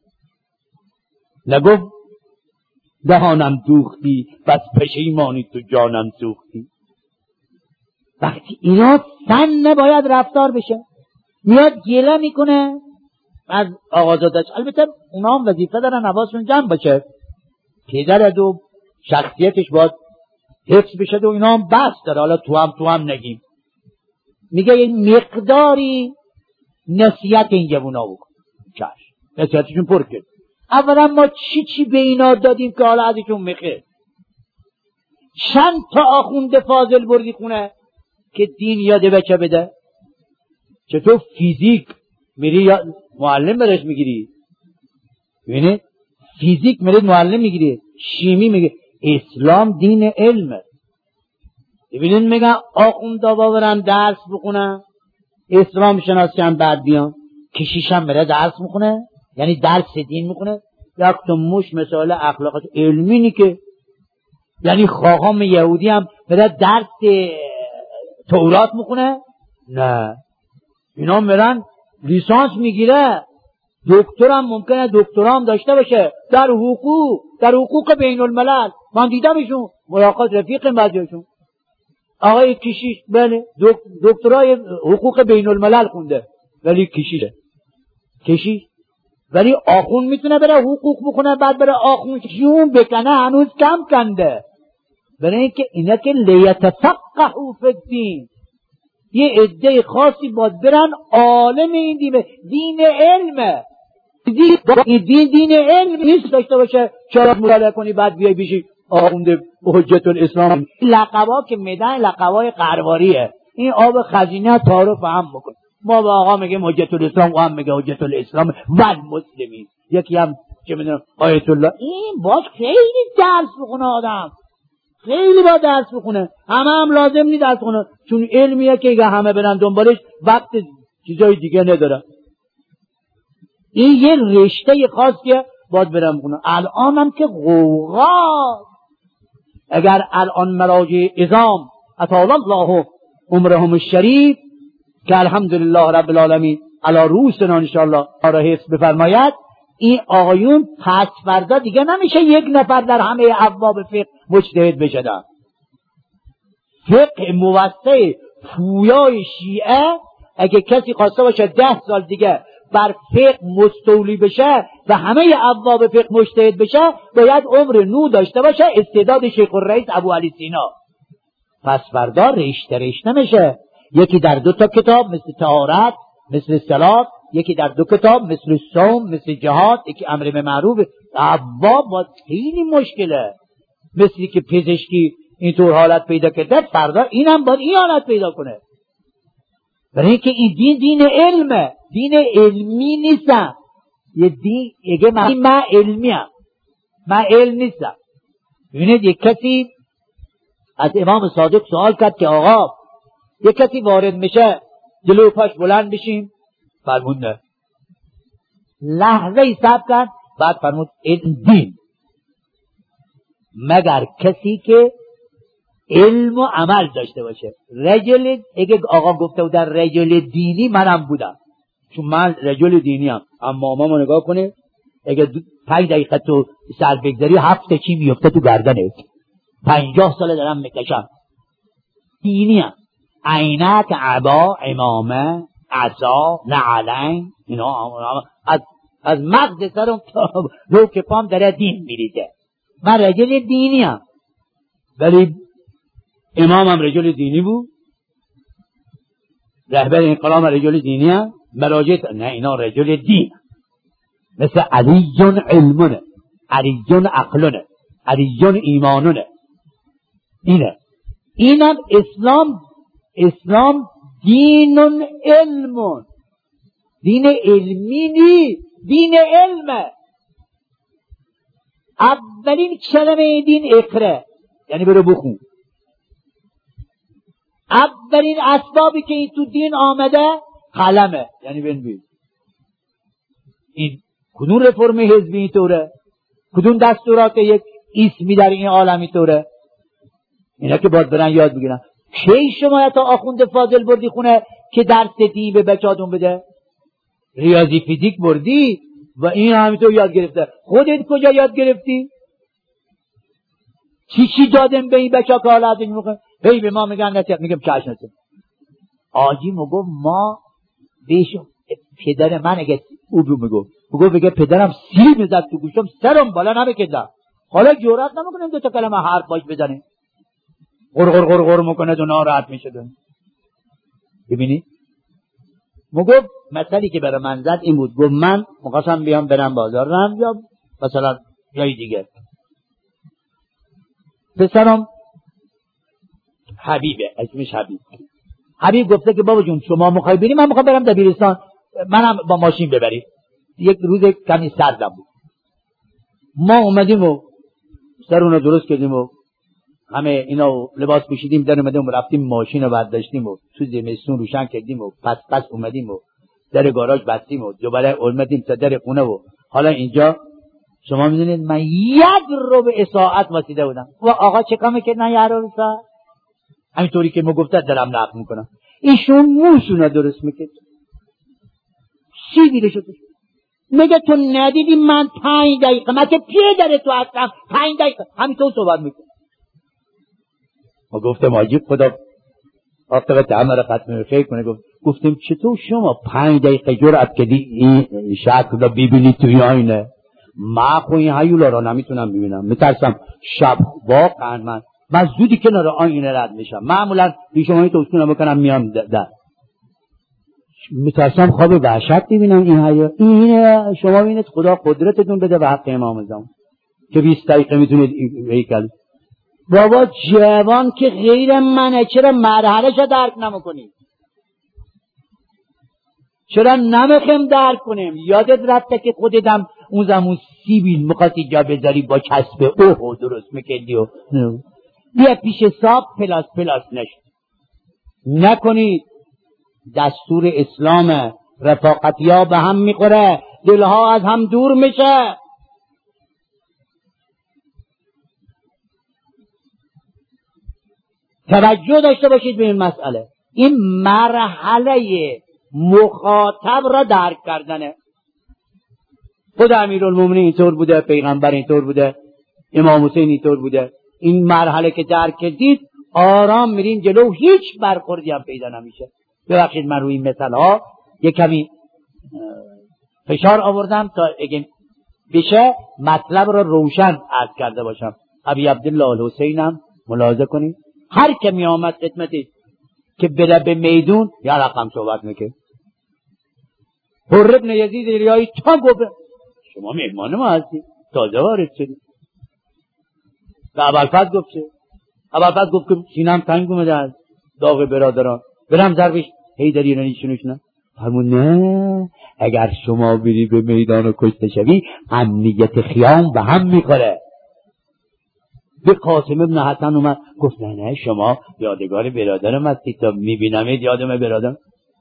نگفت دهانم دوختی بس پشیمانی تو جانم سوختی. وقتی اینا سن نباید رفتار بشه. میاد گله میکنه از آقازادش. البته اونا هم وظیفه دارن حواسشون جمع باشه، پدرت و شخصیتش باید حفظ بشه و اینا هم بس داره. حالا تو هم تو هم نگیم. میگه یه مقداری نصیحت این جوونا بکن. چشم نصیحتشون پر کرد. اولا ما چی چی به اینا دادیم که حالا ازشون میخه. چند تا آخونده فاضل بردی خونه که دین یاده بچه بده. چطور فیزیک میری یا معلم برش میگیری؟ ببینید فیزیک میرید معلم میگیری، شیمی میگیری. اسلام دین علمه. ببینید میگن آخونده باورن درس بخونن اسلام شناسیان بعد بیان کشیشم بره درس میخونه یعنی درس دین میخونه. یک تو مش مثال اخلاقات علمی نی که یعنی خاقام یهودی هم بره درس تورات میخونه؟ نه اینا میرن لیسانس میگیره، دکتر هم ممکنه دکترا هم داشته باشه در حقوق در حقوق بین الملل. من دیدمشون ملاقات رفیق بعضیشون آقای کشیش بله دکترای حقوق بین الملل خونده ولی کشیشه کشیش، ولی آخون میتونه بره حقوق بکنه بعد بره آخون جون بکنه هنوز کم کنده. برای اینکه اینا که لیتفقهوا فی الدین، یه عده خاصی باید برن عالم این دین، دین علمه. دین دین دین علم نیست داشته باشه چرا مطالعه کنی بعد بیای بشی آخونده حجت الاسلام. لقبا که میدن لقبای قرواریه، این آب خزینه تعارف هم بکن. ما با آقا میگیم حجت الاسلام و هم میگه حجت الاسلام و المسلمین، یکی هم چه میدونم آیت الله. این باز خیلی درس بخونه آدم، خیلی با درس بخونه، همه هم لازم نیست درس بخونه چون علمیه که همه برن دنبالش وقت چیزای دیگه نداره. این یه رشته خاص که باید برم بخونه. الان هم که غوغا، اگر الان مراجع عظام اطال الله عمرهم الشریف که الحمدلله رب العالمین علی رؤوسنا ان شاء الله را حفظ بفرماید، این آقایون پس فردا دیگه نمیشه یک نفر در همه ابواب فقه مجتهد بشه. فقه موسع پویای شیعه اگه کسی خواسته باشه ده سال دیگه بر فقه مستولی بشه و همه ابواب فقه مجتهد بشه باید عمر نو داشته باشه استعداد شیخ الرئیس ابو علی سینا. پس فردا ریشته ریش نمیشه، یکی در دو تا کتاب مثل طهارت مثل صلات، یکی در دو کتاب مثل صوم مثل جهاد، یکی امر به معروف. ابواب باید خیلی مشکله، مثلی که پزشکی اینطور حالت پیدا کرده فردا اینم باید این حالت پیدا کنه. برای اینکه این دین دین علمه، دین علمی نیستم. یه دین اگه من من علمیم، من علم نیستم. ببینید یک کسی از امام صادق سوال کرد که آقا یک کسی وارد میشه جلو پاش بلند بشیم؟ فرمود نه. لحظه ای صبر کرد بعد فرمود این دین، مگر کسی که علم و عمل داشته باشه. رجل اگه آقا گفته بود در رجل دینی منم بودم، چون من رجل دینی هم. اما ماما نگاه کنه اگه پنج دقیقه تو سر بگذاری هفته چی میفته تو گردنت. پنجاه ساله دارم میکشم دینی هم. عینک عبا امامه عصا نعلین اینا از از مغز سرم تا روک پام داره دین میریزه. من رجل دینی هم، ولی امام هم رجل دینی بود، رهبر انقلاب رجل دینی هم، مراجع نه اینا رجل دین. مثل علیون علمونه، علیون عقلونه، علیون ایمانونه. اینه اینم اسلام. اسلام دینون علمون، دین علمی نی، دین علمه. اولین کلمه دین اقرا، یعنی برو بخون. اولین اسبابی که این تو دین آمده قلمه، یعنی بنویس. این کدوم رفرم حزبی اینطوره، کدوم دستورات یک اسمی در این عالمی طوره، اینا که باید برن یاد بگیرن. کی شما تا آخوند فاضل بردی خونه که درس دین به بچه‌تون بده؟ ریاضی فیزیک بردی و این همینطور یاد گرفته. خودت کجا یاد گرفتی؟ چی چی دادم به این بچه که حالا از این موقع هی به ما میگن نتیق میگم چشم نتیق. آجی مگو ما بیشم پدر من اگه او رو میگو مگو بگه پدرم سیر میزد تو گوشم سرم بالا نمیکردم، حالا جورت نمیکنیم دو تا کلمه حرف باش بزنیم، غر غر غر غر میکنه و ناراحت میشه. ببینی مگو مثلی که برای من زد این بود، گفت من مخواستم بیام برم بازارم یا مثلا جای دیگه، پسرم حبیبه اسمش حبیب حبیب گفته که بابا جون شما میخوای بریم، من میخوام برم دبیرستان، منم با ماشین ببرید. یک روز کمی سردم بود، ما اومدیم و سرونو درست کردیم و همه اینا لباس پوشیدیم در اومدیم و رفتیم ماشین رو برداشتیم و تو زمستون روشن کردیم و پس پس اومدیم و در گاراژ بستیم و دوباره اومدیم تا در خونه و حالا اینجا شما میدونید من یک ربع ساعت واسیده بودم و آقا چه کار میکردن یه ربع ساعت همینطوری که ما گفته دارم نقل میکنم. ایشون موشونه درست میکرد. چی دیده شد؟ میگه تو ندیدی من پنج دقیقه من که پدر تو هستم پنج دقیقه همینطور صحبت میکنم. ما گفتم عجیب خدا عاقبت عمل ختم خیر کنه. گفت گفتیم چطور شما پنج دقیقه جرأت کردی این شکل رو ببینید توی آینه؟ من خو این هیولا رو نمیتونم ببینم، میترسم شب واقعا من من زودی کنار آینه رد میشم. معمولا بی شما این توصیه بکنم میام در میترسم خواب وحشت ببینم. این هیا اینه شما ببینید خدا قدرتتون بده به حق امام زمان که بیست دقیقه میتونید هیکل. بابا جوان که غیر منه، چرا مرحله‌شو درک نمیکنید؟ چرا نمیخیم درک کنیم؟ یادت رفته که خودتم اون زمان سیبیل میخواستی جا بذاری با چسب اوه درست میکردی و بیا پیش صاحب پلاس پلاس نشد نکنید. دستور اسلام رفاقتی ها به هم میخوره، دلها از هم دور میشه. توجه داشته باشید به این مسئله. این مرحله مخاطب را درک کردنه. خود امیرالمومنین اینطور بوده، پیغمبر اینطور بوده، امام حسین اینطور بوده. این مرحله که درک کردید آرام میرین جلو، هیچ برخوردی هم پیدا نمیشه. ببخشید من روی این مثال ها یک کمی فشار آوردم تا اگه بشه مطلب را روشن عرض کرده باشم. ابی عبدالله الحسین هم ملاحظه کنید، هر که می آمد خدمتی که بره به میدون یا رقم صحبت میکرد. حر ابن یزید ریایی تا گفت شما مهمان ما هستی، تازه وارد شدی. و ابوالفضل گفت چه؟ ابوالفضل گفت که سینم تنگ اومده از داغ برادران، برم ضربش حیدری رو نیشونش نه. فرمود نه، اگر شما بری به میدان و کشته شوی امنیت خیام به هم میخوره. به قاسم ابن حسن اومد گفت نه نه شما یادگار برادرم هستی، تا میبینمید یادم برادرم.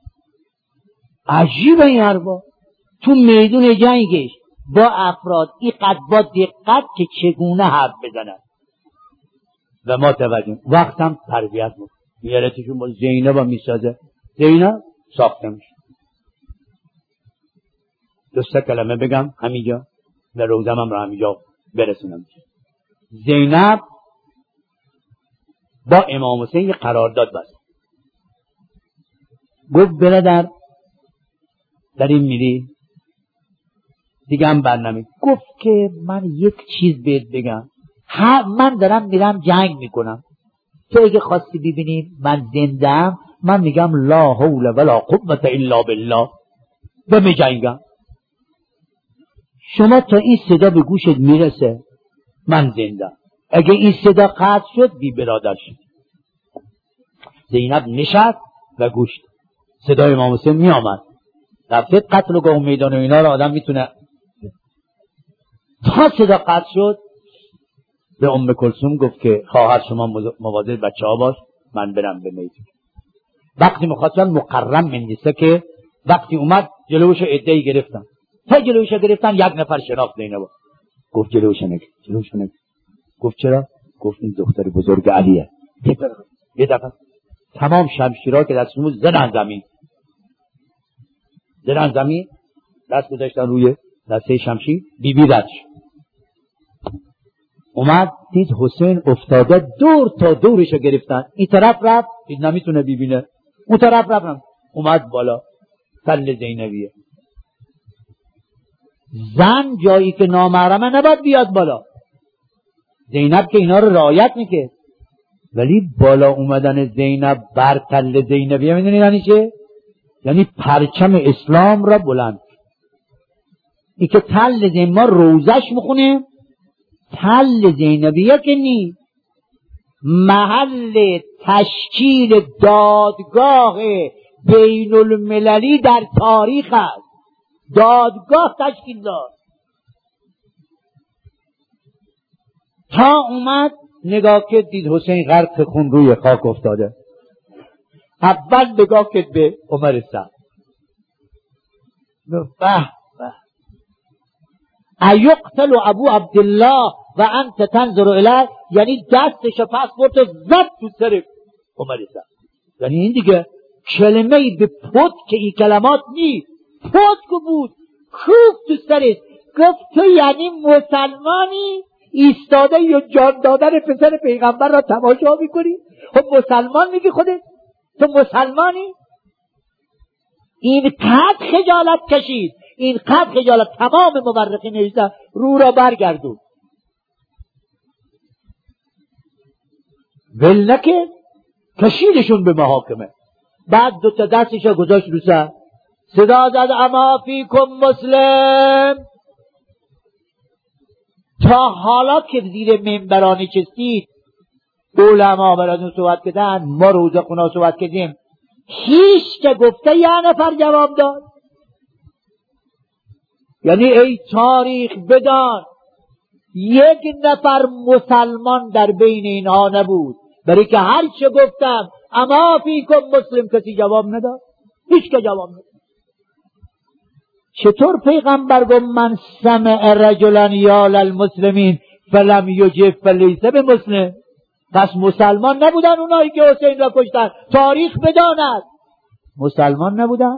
عجیبه این حرفا. تو میدون جنگش با افراد اینقدر با دقت که چگونه حرف بزنن و ما توجه وقت هم تربیت بود. میارتشون با زینب هم میسازه، زینب ساخته میشه. دوسته کلمه بگم همینجا و روزم هم را همینجا برسونم. زینب با امام حسین قرارداد بست. گفت برادر در این میری دیگه هم برنمی. گفت که من یک چیز بهت بگم، من دارم میرم جنگ میکنم، تو اگه خواستی ببینی من زندم من میگم لا حول ولا قوة الا بالله و میجنگم. شما تا این صدا به گوشت میرسه من زندم، اگه این صدا قطع شد بی برادر شد. زینب نشست و گوش صدای امام حسین می آمد. رفته قتل و گاه میدان و اینا رو آدم میتونه. تا صدا قطع شد به ام کلثوم گفت که خواهر شما مواظب بچه ها باش، من برم به میدان. وقتی مخاطبان مقرم منیسته که وقتی اومد جلوش عده‌ای گرفتن، تا جلوش گرفتن یک نفر شناخت زینب گفت جلوش نگیر جلوش نگیر. گفت چرا؟ گفت این دختر بزرگ علیه. یه دفعه تمام شمشیرها که دستمون زدن زمین زدن زمین دست گذاشتن روی دسته شمشیر. بی بی رد شد، اومد دید حسین افتاده، دور تا دورشو گرفتن. این طرف رفت دید نمیتونه ببینه، اون طرف رفت اومد بالا. سل زینبیه. زن جایی که نامحرمه نباید بیاد بالا. زینب که اینا رو رعایت میکرد، ولی بالا اومدن زینب بر تل زینبیه میدونی یعنی چه؟ یعنی پرچم اسلام را بلند. این که تل زینب ما روزش میخونه، تل زینبیه که نی محل تشکیل دادگاه بین المللی در تاریخ است. دادگاه تشکیل داد. تا اومد نگاه کرد دید حسین غرق خون روی خاک افتاده. اول نگاه کرد به عمر سعد، به به ایقتل ابو عبدالله و انت تنظر الیه، یعنی دستش پس برد و زد تو سر عمر سعد. یعنی این دیگه کلمه به پت که این کلمات نی پت که بود کوف تو سرش. گفت تو یعنی مسلمانی ایستاده یا جان دادن پسر پیغمبر را تماشا میکنی؟ خب مسلمان میگی خودت؟ تو مسلمانی؟ این قد خجالت کشید، این قد خجالت. تمام مورخین نوشتن رو را برگردون، ول نکرد، کشیدشون به محاکمه. بعد دو تا دستش را گذاشت رو سر، صدا زد اما فیکم مسلم. تا حالا که زیر منبران نشستید علما براتون صحبت کردن، ما روزه خونه صحبت کردیم، هیچ که گفته یه نفر جواب داد؟ یعنی ای تاریخ بدان یک نفر مسلمان در بین اینها نبود، برای که هر چه گفتم اما فیکم مسلم کسی جواب نداد، هیچ که جواب نداد. چطور پیغمبر گفت من سمع رجلا یال المسلمین فلم یجب فلیس بمسلم؟ پس مسلمان نبودن اونایی که حسین را کشتن، تاریخ بداند مسلمان نبودن.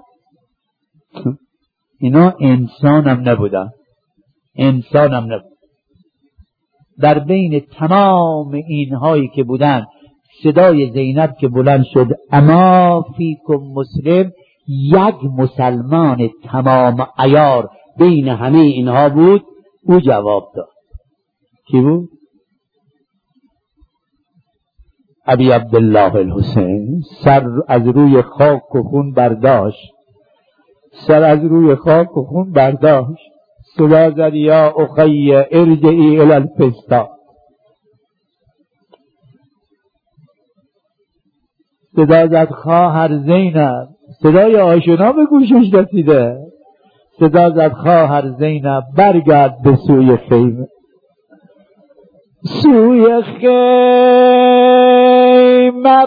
اینا انسان هم نبودن، انسان هم نبودن. در بین تمام اینهایی که بودن صدای زینب که بلند شد اما فیکم مسلم، یک مسلمان تمام عیار بین همه اینها بود، او جواب داد. کی بود؟ ابی عبدالله الحسین. سر از روی خاک و خون برداشت، سر از روی خاک و خون برداشت، صدا زد یا اخی ارجعی الی الفستا. صدا زد خواهر زینب، صدای آشنا به گوشش رسیده، صدا زد خواهر زینب برگرد به سوی خیمه، سوی خیمه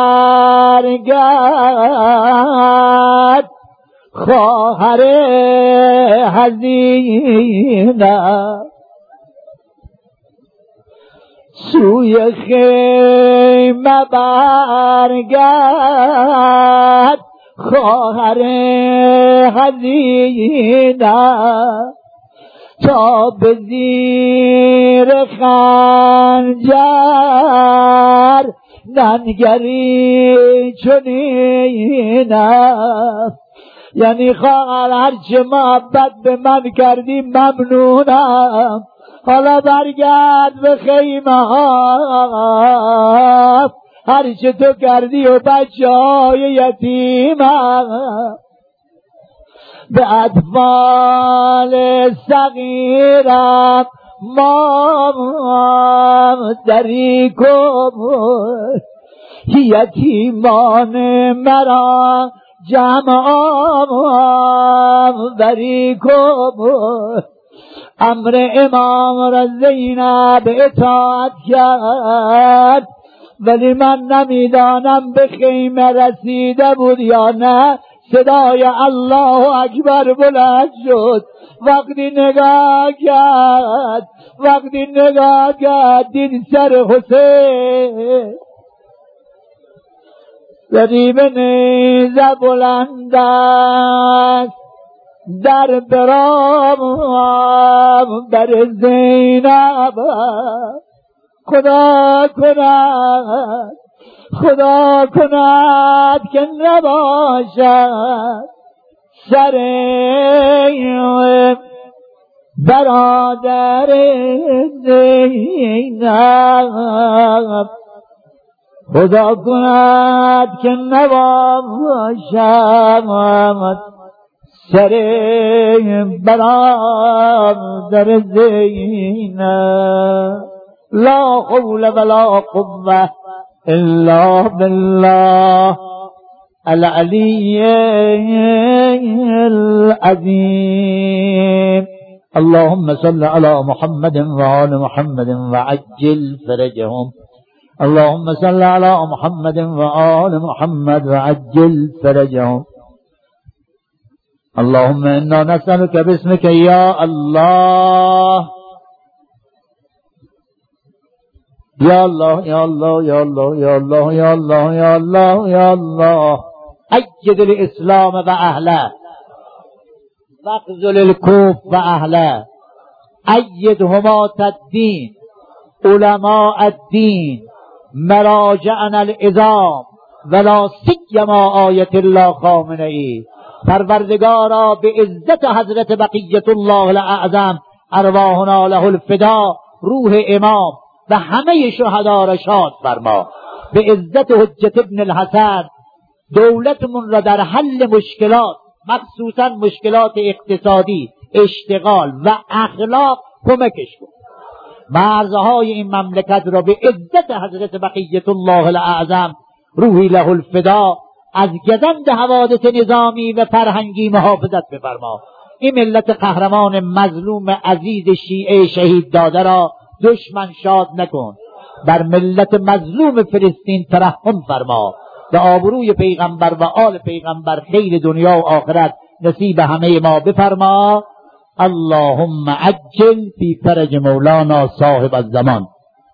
برگرد خواهر حزینه، سوی خیمه برگرد خواهر حزینه، تا به زیر خنجر ننگری چنینه. یعنی خواهر هرچه محبت به من کردی ممنونم، حالا برگرد به خیمه ها، هرچه تو کردی و بچه های یتیمم، به اطفال صغیرم مام دری کن، یتیمان مرا جمعام بری کن. امر امام را زینب اطاعت کرد، ولی من نمیدانم به خیمه رسیده بود یا نه. صدای الله اکبر بلند شد، وقتی نگاه کرد وقتی نگاه کرد دید سر حسین ضریب نیزه بلند است، در برام بر زینب. خدا کند خدا کند که نباشد سر برادر زینب، خدا کند که نباشد سر برادر زینب. لا حول ولا قوة الا بالله العلی العظیم. اللهم صل على محمد وآل محمد وعجل فرجهم. اللهم صل على محمد وآل محمد وعجل فرجهم. اللهم انا نسألك باسمك يا الله یا الله یا الله یا الله یا الله یا الله یا الله یا الله اجد الاسلام و اهله واخذل الكفر و اهله، اید همات الدین علماء الدین مراجعنا العظام ولا سیما آیت الله خامنه ای. پروردگارا به عزت حضرت بقیت الله الاعظم ارواحنا له الفدا، روح امام و همه شهدا را شاد فرما. به عزت حجت ابن الحسن دولتمون را در حل مشکلات، مخصوصا مشکلات اقتصادی، اشتغال و اخلاق کمکش کن. مرزهای این مملکت را به عزت حضرت بقیت الله الاعظم روحی له الفدا از گزند حوادث نظامی و فرهنگی محافظت بفرما. این ملت قهرمان مظلوم عزیز شیعه شهید داده را دشمن شاد نکن. بر ملت مظلوم فلسطین ترحم فرما. به آبروی پیغمبر و آل پیغمبر خیر دنیا و آخرت نصیب همه ما بفرما. اللهم عجل فی فرج مولانا صاحب الزمان.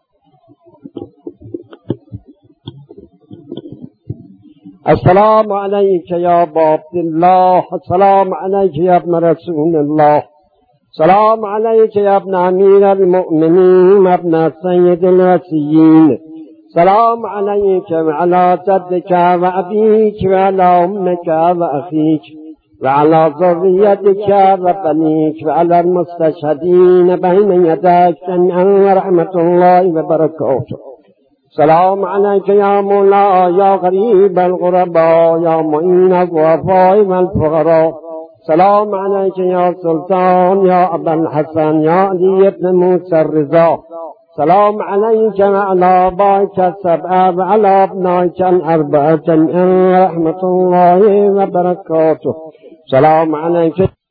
السلام علیک یا ابا عبدالله، السلام علیک یا ابن رسول الله، السلام علیک یا ابن امیر المؤمنین ابن سید الوصیین، السلام علیک و علی جدک و ابیک و علی امک و اخیک و علی ذریتک و بنیک و علی المستشهدین بین یدیک جمیعا و رحمت الله و برکاته. سلام علیک یا مولا یا غریب الغربا یا معین الضعفاء والفقراء. سلام علیک یا سلطان یا ابا الحسن یا علی ابن موسی الرضا. سلام علیک و علی آبائک السبع و علی ابنائک الاربعه جمیعا رحمت الله و برکاته. سلام علیک